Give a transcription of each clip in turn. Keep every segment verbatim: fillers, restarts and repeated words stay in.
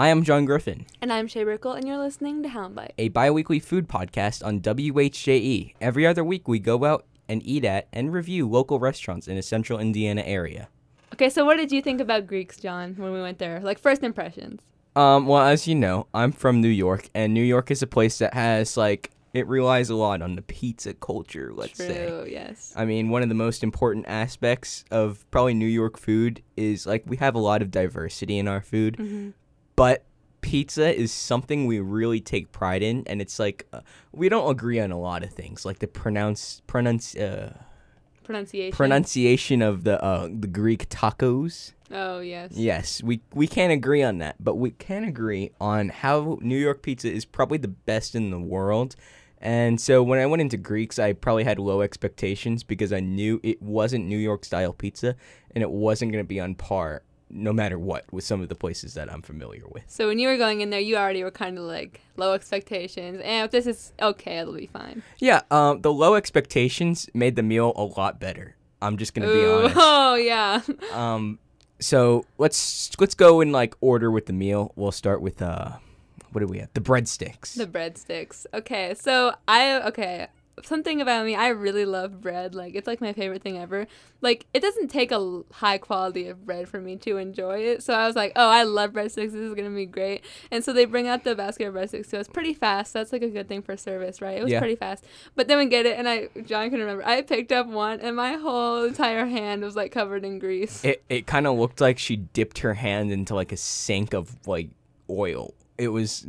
Hi, I'm John Griffin. And I'm Shay Brickle, and you're listening to Hound Bite, a bi-weekly food podcast on W H J E. Every other week, we go out and eat at and review local restaurants in the central Indiana area. Okay, so what did you think about Greeks, John, when we went there? Like, first impressions. Um, well, as you know, I'm from New York, and New York is a place that has, like, it relies a lot on the pizza culture, let's True, say. True, yes. I mean, one of the most important aspects of probably New York food is, like, we have a lot of diversity in our food, Mm-hmm. but pizza is something we really take pride in, and it's like, uh, we don't agree on a lot of things, like the pronounce, pronounce, uh, Pronunciation. pronunciation of the, uh, the Greek tacos. Oh, yes. Yes, we we can't agree on that, but we can agree on how New York pizza is probably the best in the world. And so when I went into Greeks, I probably had low expectations because I knew it wasn't New York style pizza and it wasn't going to be on par no matter what with some of the places that I'm familiar with. So when you were going in there, you already were kind of like low expectations, and if this is okay, it'll be fine. Yeah, um, the low expectations made the meal a lot better. I'm just going to be honest. Oh, yeah. Um, so let's let's go in like order with the meal. We'll start with uh, what do we have? The breadsticks. The breadsticks. Okay, so I okay. Something about me, I really love bread. Like, it's like my favorite thing ever. Like, it doesn't take a l- high quality of bread for me to enjoy it. So I was like, oh, I love breadsticks. This is going to be great. And so they bring out the basket of breadsticks. So it's pretty fast. That's like a good thing for service, right? It was Yeah. pretty fast. But then we get it, and I, John can remember, I picked up one, and my whole entire hand was like covered in grease. It it kind of looked like she dipped her hand into like a sink of like oil. It was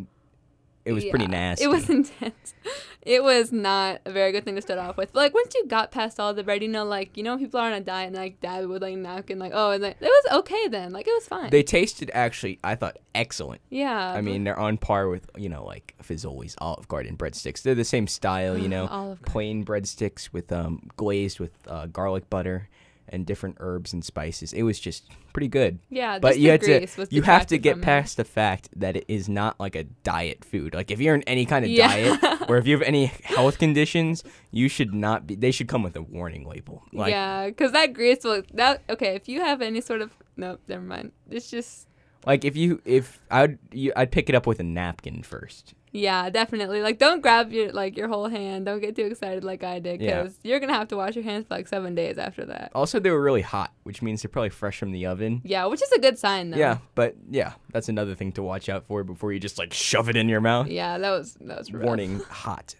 it was Yeah, pretty nasty. It was intense. It was not a very good thing to start off with. But, like, once you got past all the bread, you know, like, you know, people are on a diet and, like, dab with, like, napkin, like, oh, and, like, it was okay then. Like, it was fine. They tasted actually, I thought, excellent. yeah. I mean, they're on par with, you know, like Fazoli's Olive Garden breadsticks. They're the same style, you know, Olive Garden. plain breadsticks with um glazed with uh, garlic butter and different herbs and spices. It was just pretty good. Yeah, But just you the had to grease was you have to detracted get from it. past the fact that it is not like a diet food. Like if you're in any kind of Yeah. diet or if you have any health conditions, you should not be. They should come with a warning label. Like, yeah, because that grease will, that, okay, if you have any sort of, nope, never mind. It's just, like if you if I'd you, I'd pick it up with a napkin first. yeah, definitely. Like, don't grab your, like, your whole hand. Don't get too excited like I did, Yeah. because you're going to have to wash your hands for, like, seven days after that. Also, they were really hot, which means they're probably fresh from the oven. Yeah, which is a good sign, though. Yeah, but yeah, that's another thing to watch out for before you just like shove it in your mouth. Yeah, that was, that was rough. Warning, hot.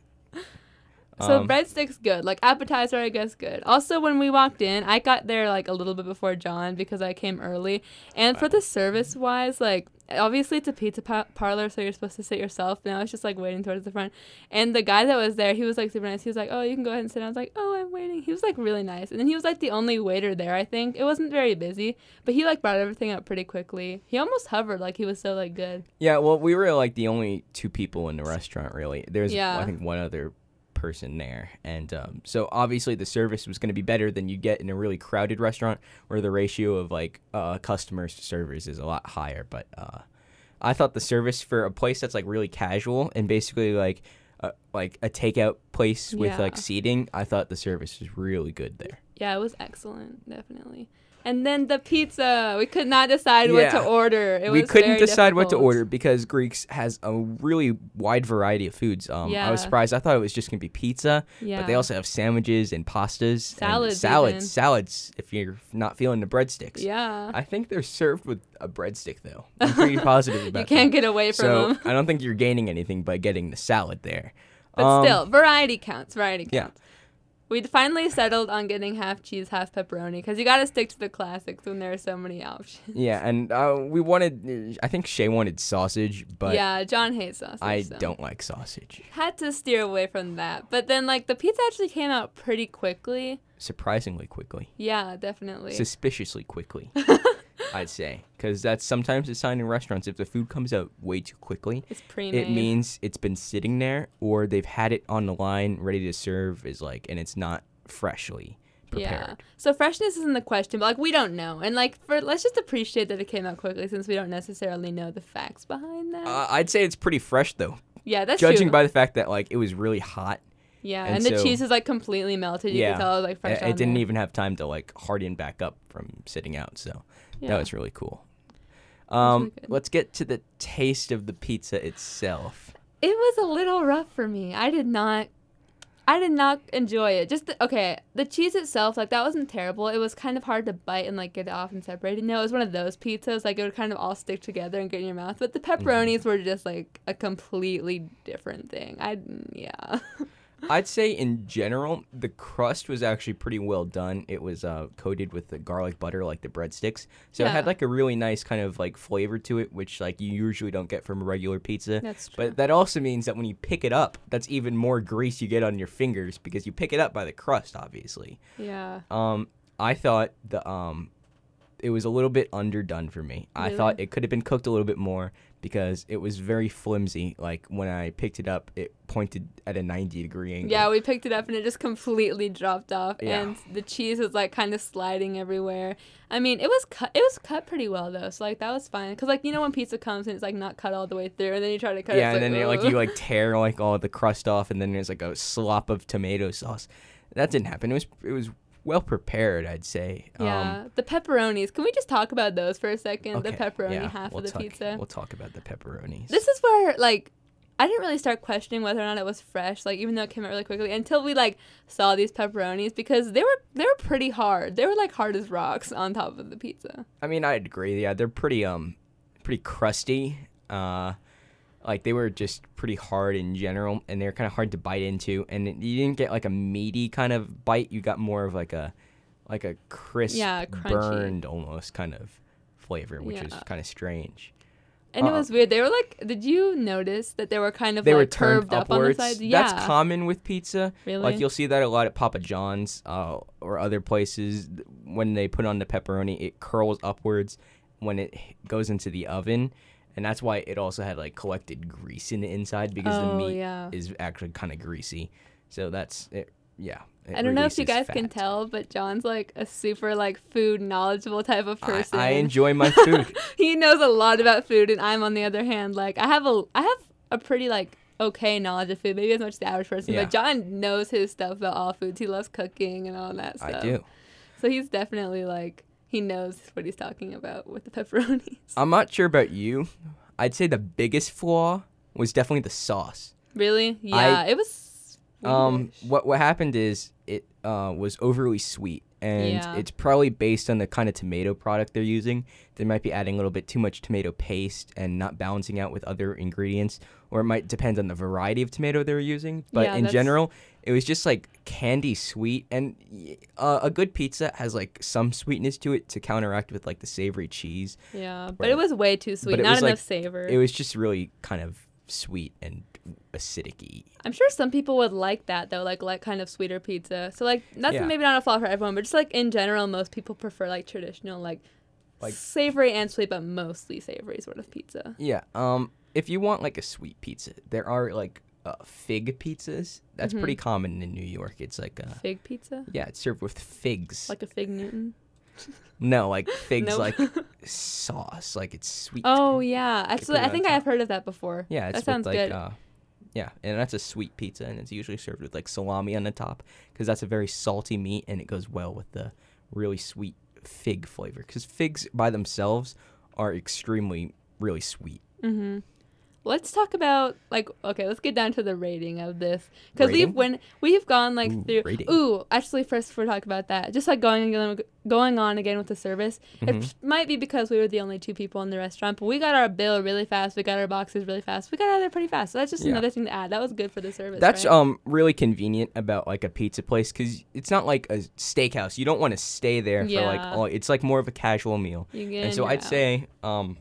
So Um, breadsticks good, like appetizer I guess good. Also when we walked in, I got there like a little bit before John because I came early. And for the service wise, like obviously it's a pizza pa- parlor, so you're supposed to sit yourself. And I was just like waiting towards the front. And the guy that was there, he was like super nice. He was like, "Oh, you can go ahead and sit." I was like, "Oh, I'm waiting." He was like really nice. And then he was like the only waiter there. I think it wasn't very busy, but he like brought everything up pretty quickly. He almost hovered, like he was so like good. Yeah, well, we were like the only two people in the restaurant, really. There's, Yeah. I think, one other person there, and um, so obviously the service was going to be better than you get in a really crowded restaurant where the ratio of like uh, customers to servers is a lot higher. But uh, I thought the service for a place that's like really casual and basically like uh, like a takeout place with Yeah. like seating, I thought the service was really good there. Yeah, it was excellent, definitely. And then the pizza, we could not decide what Yeah. to order. It we was couldn't very decide what to difficult. order because Greeks has a really wide variety of foods. Um, I Yeah. was surprised. I thought it was just gonna be pizza, Yeah. but they also have sandwiches and pastas, Salads and salads, even. salads. If you're not feeling the breadsticks, Yeah. I think they're served with a breadstick though. I'm pretty positive about You can't that. get away from so them. I don't think you're gaining anything by getting the salad there. But Um, still, variety counts. Variety yeah. counts. We finally settled on getting half cheese, half pepperoni, because you got to stick to the classics when there are so many options. yeah, and uh, we wanted. I think Shay wanted sausage, but yeah, John hates sausage. I so. don't like sausage. Had to steer away from that. But then, like, the pizza actually came out pretty quickly. Surprisingly quickly. Yeah, definitely. Suspiciously quickly, I'd say, because that's sometimes a sign in restaurants. If the food comes out way too quickly, It's pre-made. it means it's been sitting there, or they've had it on the line ready to serve, is like, and it's not freshly prepared. Yeah. So freshness isn't the question, but like we don't know. And like for let's just appreciate that it came out quickly since we don't necessarily know the facts behind that. Uh, I'd say it's pretty fresh though, yeah, that's judging true. by the fact that like it was really hot. yeah, and and, the so- cheese is like completely melted. You Yeah. can tell it was like fresh. It, on it didn't there. even have time to like harden back up from sitting out, so Yeah. that was really cool. Um, really good. let's get to the taste of the pizza itself. It was a little rough for me. I did not I did not enjoy it. Just the, okay, the cheese itself, like that wasn't terrible. It was kind of hard to bite and like get it off and separate. You know, it was one of those pizzas like it would kind of all stick together and get in your mouth. But the pepperonis mm-hmm. were just like a completely different thing. I yeah. I'd say in general, the crust was actually pretty well done. It was uh, coated with the garlic butter like the breadsticks. So yeah. It had like a really nice kind of like flavor to it, which like you usually don't get from a regular pizza. That's true. But that also means that when you pick it up, that's even more grease you get on your fingers because you pick it up by the crust, obviously. Yeah. Um, I thought the um, it was a little bit underdone for me. Really? I thought it could have been cooked a little bit more because it was very flimsy. Like when I picked it up, it pointed at a ninety degree angle. Yeah, we picked it up and it just completely dropped off, yeah. and the cheese was like kind of sliding everywhere. I mean, it was cut. It was cut pretty well though, so like that was fine. Cause like you know when pizza comes and it's like not cut all the way through, and then you try to cut yeah, it. Yeah, and like, then you like you like tear like all the crust off, and then there's like a slop of tomato sauce. That didn't happen. It was it was well prepared, I'd say. Yeah, um, the pepperonis. Can we just talk about those for a second? Okay, the pepperoni yeah, half we'll of the talk, pizza. We'll talk about the pepperonis. This is where like I didn't really start questioning whether or not it was fresh, like even though it came out really quickly, until we like saw these pepperonis because they were they were pretty hard. They were like hard as rocks on top of the pizza. I mean, I'd agree. Yeah, they're pretty um pretty crusty. Uh, like they were just pretty hard in general, and they're kind of hard to bite into. And it, you didn't get like a meaty kind of bite. You got more of like a like a crisp, yeah, crunchy. burned almost kind of flavor, which yeah. is kind of strange. And uh, it was weird. They were like, did you notice that they were kind of they like were turned curved upwards. up on the sides? Yeah. That's common with pizza. Really? Like you'll see that a lot at Papa John's uh, or other places. When they put on the pepperoni, it curls upwards when it goes into the oven. And that's why it also had like collected grease in the inside because oh, the meat yeah. is actually kind of greasy. So that's it. Yeah. It I don't know if you releases guys can fat. tell, but John's like a super like food knowledgeable type of person. I, I enjoy my food. He knows a lot about food, and I'm on the other hand like I have a I have a pretty like okay knowledge of food, maybe as much as the average person. Yeah. But John knows his stuff about all foods. He loves cooking and all that stuff. I do. So he's definitely like he knows what he's talking about with the pepperonis. I'm not sure about you. I'd say the biggest flaw was definitely the sauce. Really? Yeah, I, it was. Um, Swedish. what what happened is it uh, was overly sweet, and Yeah. it's probably based on the kind of tomato product they're using. They might be adding a little bit too much tomato paste and not balancing out with other ingredients, or it might depend on the variety of tomato they're using. But Yeah, in that's- general, it was just like candy sweet, and uh, a good pizza has like some sweetness to it to counteract with like the savory cheese. Yeah, but Right. it was way too sweet. But it Not was, enough like, savor. It was just really kind of sweet and acidic-y. I'm sure some people would like that though, like like kind of sweeter pizza. So like that's Yeah. maybe not a flaw for everyone, but just like in general, most people prefer like traditional, like, Like- savory and sweet, but mostly savory sort of pizza. Yeah. Um. If you want like a sweet pizza, there are like uh, fig pizzas. That's Mhm. pretty common in New York. It's like a Fig pizza, yeah. It's served with figs. like a fig Newton. no, like figs Nope. like sauce. Like it's sweet. Oh yeah, actually, put it I on think top. I've heard of that before. Yeah. It's that sounds with, like, good. Uh, yeah, and that's a sweet pizza, and it's usually served with like salami on the top because that's a very salty meat, and it goes well with the really sweet fig flavor. Because figs by themselves are extremely really sweet. Mm-hmm. Let's talk about like okay, let's get down to the rating of this because we've Rating? when we've gone like Ooh, through. rating. Ooh, actually, first before we talk about that, just like going again, going on again with the service, Mhm. it might be because we were the only two people in the restaurant, but we got our bill really fast. We got our boxes really fast. We got out of there pretty fast. So that's just Yeah. another thing to add. That was good for the service. That's right? um really convenient about like a pizza place because it's not like a steakhouse. You don't want to stay there for like Yeah. all. It's like more of a casual meal. You get And in, so you're I'd out. say um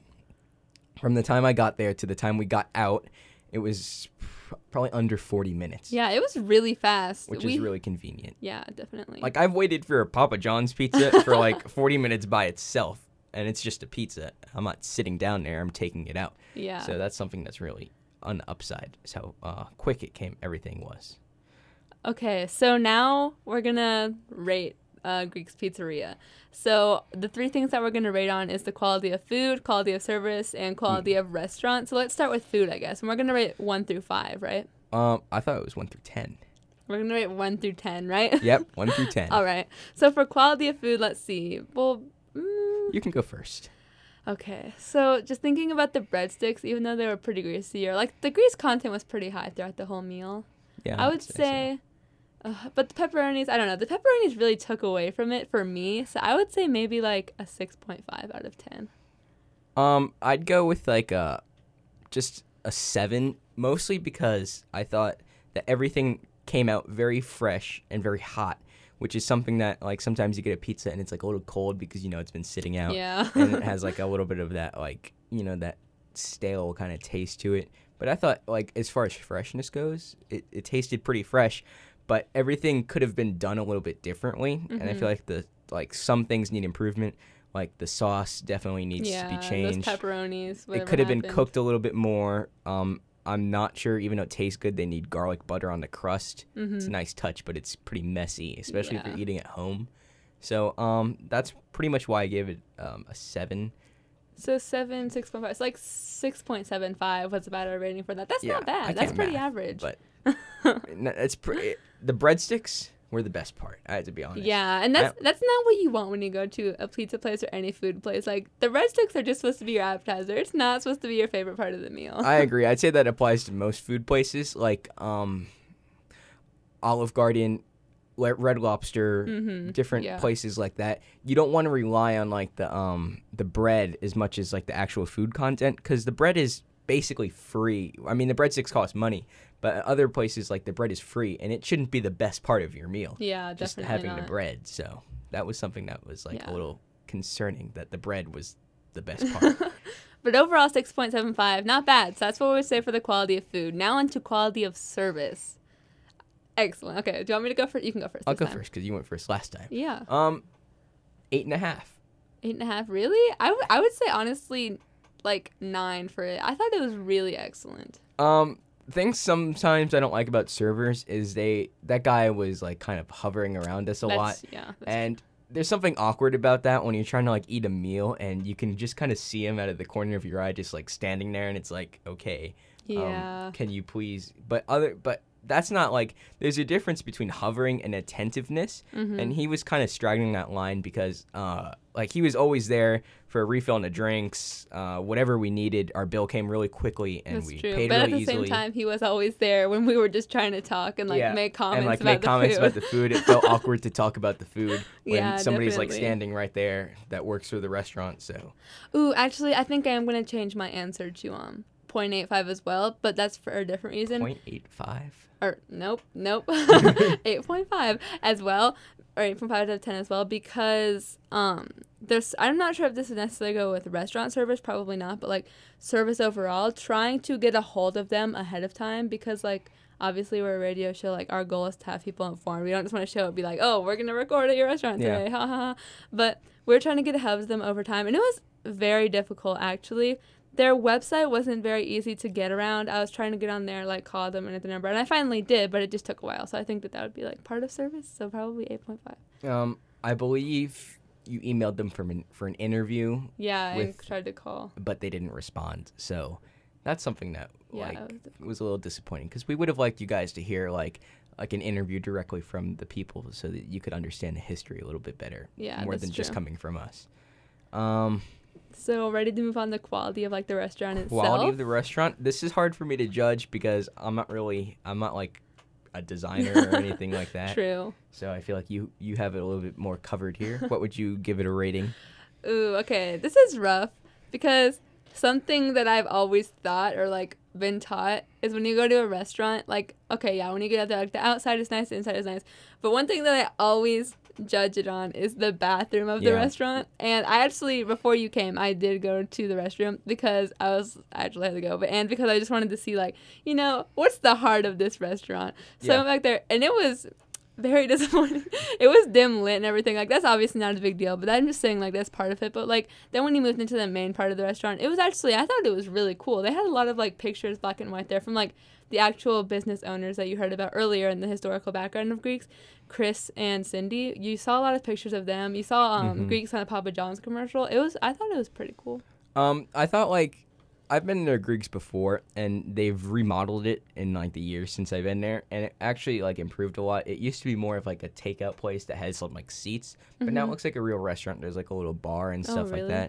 from the time I got there to the time we got out, it was pr- probably under forty minutes. Yeah, it was really fast. Which we, is really convenient. Yeah, definitely. Like I've waited for a Papa John's pizza for like forty minutes by itself, and it's just a pizza. I'm not sitting down there. I'm taking it out. yeah. So that's something that's really on the upside. Is how uh, quick it came. Everything was. Okay, so now we're gonna rate uh, Greek's Pizzeria. So the three things that we're gonna rate on is the quality of food, quality of service, and quality of restaurant. So let's start with food, I guess. And we're gonna rate one through five, right? Um, I thought it was one through ten. We're gonna rate one through ten, right? Yep, one through ten. All right. So for quality of food, let's see. Well, mm, You can go first. Okay, so just thinking about the breadsticks, even though they were pretty greasy, or like the grease content was pretty high throughout the whole meal. Yeah, I would say, uh, but the pepperonis, I don't know. The pepperonis really took away from it for me, so I would say maybe like a six point five out of ten. Um, I'd go with like a, just a seven, mostly because I thought that everything came out very fresh and very hot, which is something that like sometimes you get a pizza and it's like a little cold because you know it's been sitting out. Yeah. And it has like a little bit of that like, you know, that stale kind of taste to it. But I thought like as far as freshness goes, it, it tasted pretty fresh, but everything could have been done a little bit differently. Mm-hmm. And I feel like the like some things need improvement. Like the sauce definitely needs yeah, to be changed. Those pepperonis. It could have happened. been cooked a little bit more. Um, I'm not sure, even though it tastes good, they need garlic butter on the crust. Mm-hmm. It's a nice touch, but it's pretty messy, especially yeah. if you're eating at home. So um, that's pretty much why I gave it um, a seven. So seven, six point five. It's like six point seven five was about our rating for that. That's yeah, not bad. That's pretty math, average. But it's pretty. The breadsticks were the best part. I had to be honest. Yeah, and that's I, that's not what you want when you go to a pizza place or any food place. Like the breadsticks are just supposed to be your appetizer. It's not supposed to be your favorite part of the meal. I agree. I'd say that applies to most food places, like um, Olive Garden, Red Lobster, mm-hmm. different yeah. places like that. You don't want to rely on like the um the bread as much as like the actual food content, because the bread is basically free. I mean, the breadsticks cost money, but other places like the bread is free, and it shouldn't be the best part of your meal. Yeah, just definitely having not. the bread. So that was something that was like yeah. a little concerning, that the bread was the best part. But overall, six point seven five, not bad. So that's what we would say for the quality of food. Now on to quality of service. Excellent. Okay, do you want me to go first? You can go first. I'll go time. first because you went first last time. Yeah. Um, eight and a half. Eight and a half, really? I, w- I would say honestly, like nine for it. I thought it was really excellent. Um, things sometimes I don't like about servers is they that guy was like kind of hovering around us a that's, lot. Yeah. And true. There's something awkward about that when you're trying to like eat a meal and you can just kind of see him out of the corner of your eye, just like standing there, and it's like, okay, yeah. Um, can you please? But other but. That's not like, there's a difference between hovering and attentiveness, mm-hmm. and he was kind of straggling that line because, uh, like, he was always there for a refill on the drinks, uh, whatever we needed. Our bill came really quickly, and That's we true. paid but really easily. But at the same time, he was always there when we were just trying to talk and, like, yeah. make comments and, like, about make the comments food. about the food. It felt awkward to talk about the food when yeah, somebody's, definitely. like, standing right there that works for the restaurant, so. Ooh, actually, I think I am going to change my answer to, um, zero point eight five as well, but that's for a different reason. zero point eight five? Or nope, nope, eight point five as well, or eight point five out of ten as well, because um, there's I'm not sure if this would necessarily go with restaurant service, probably not, but like service overall, trying to get a hold of them ahead of time, because like obviously we're a radio show, like our goal is to have people informed. We don't just want to show up and be like, oh, we're gonna record at your restaurant today, yeah. ha ha ha. But we're trying to get ahead of them over time, and it was very difficult actually. Their website wasn't very easy to get around. I was trying to get on there, like, call them and hit the number. And I finally did, but it just took a while. So I think that that would be, like, part of service. So probably eight point five. Um, I believe you emailed them for an, for an interview. Yeah, with, I tried to call. But they didn't respond. So that's something that, yeah, like, was, was a little disappointing. Because we would have liked you guys to hear, like, like an interview directly from the people so that you could understand the history a little bit better. Yeah, more that's than true. just coming from us. Um... So ready to move on to quality of like the restaurant itself? Quality of the restaurant? This is hard for me to judge because I'm not really, I'm not like a designer or anything like that. True. So I feel like you, you have it a little bit more covered here. What would you give it a rating? Ooh, okay. This is rough because something that I've always thought or like been taught is when you go to a restaurant, like, okay, yeah, when you get out there, like the outside is nice, the inside is nice. But one thing that I always judge it on is the bathroom of the yeah. restaurant. And I actually, before you came, I did go to the restroom because I was I actually had to go, but and because I just wanted to see, like, you know, what's the heart of this restaurant. So yeah. I went back there, and it was very disappointing. It was dim lit and everything. Like, that's obviously not a big deal, but I'm just saying, like, that's part of it. But, like, then when you moved into the main part of the restaurant, it was actually, I thought it was really cool. They had a lot of, like, pictures, black and white there from, like, the actual business owners that you heard about earlier in the historical background of Greeks, Chris and Cindy. You saw a lot of pictures of them. You saw um, mm-hmm. Greeks on a Papa John's commercial. It was, I thought it was pretty cool. Um, I thought, like, I've been to Greeks before, and they've remodeled it in, like, the years since I've been there, and it actually, like, improved a lot. It used to be more of, like, a takeout place that has some, like, seats, but mm-hmm. now it looks like a real restaurant. There's, like, a little bar and stuff oh, really? like that.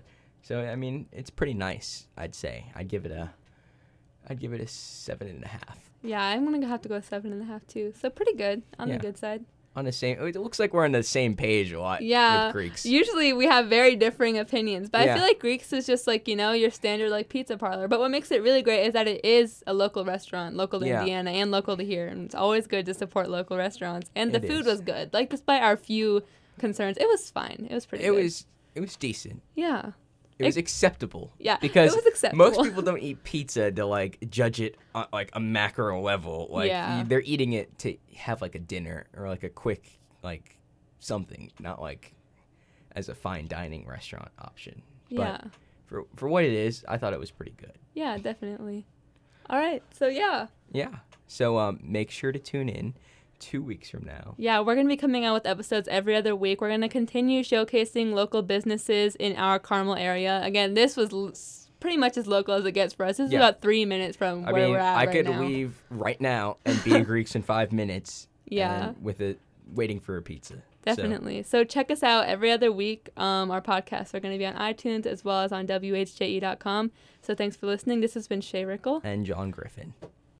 So I mean, it's pretty nice. I'd say. I'd give it a. I'd give it a seven and a half. Yeah, I'm gonna have to go seven and a half too. So pretty good on Yeah. the good side. On the same, it looks like we're on the same page a lot Yeah. with Greeks. Usually we have very differing opinions, but Yeah. I feel like Greeks is just like, you know, your standard like pizza parlor. But what makes it really great is that it is a local restaurant, local to Yeah. Indiana and local to here. And it's always good to support local restaurants. And the It food is. was good. Like despite our few concerns, it was fine. It was pretty It good. was it was decent. Yeah. It was It- acceptable. Yeah, Because it was acceptable. most people don't eat pizza to like judge it on like a macro level. Like Yeah. y- they're eating it to have like a dinner or like a quick like something, not like as a fine dining restaurant option. Yeah. But for for what it is, I thought it was pretty good. Yeah, definitely. All right. So yeah. Yeah. So um make sure to tune in two weeks from now. Yeah, we're going to be coming out with episodes every other week. We're going to continue showcasing local businesses in our Carmel area. Again, this was l- s- pretty much as local as it gets for us. This is Yeah. about three minutes from I where mean, we're at I right could now. leave right now and be in Greeks in five minutes. Yeah. and with it waiting for a pizza. So, Definitely. So, check us out every other week. Um, our podcasts are going to be on iTunes as well as on W H J E dot com. So thanks for listening. This has been Shay Rickle. and John Griffin.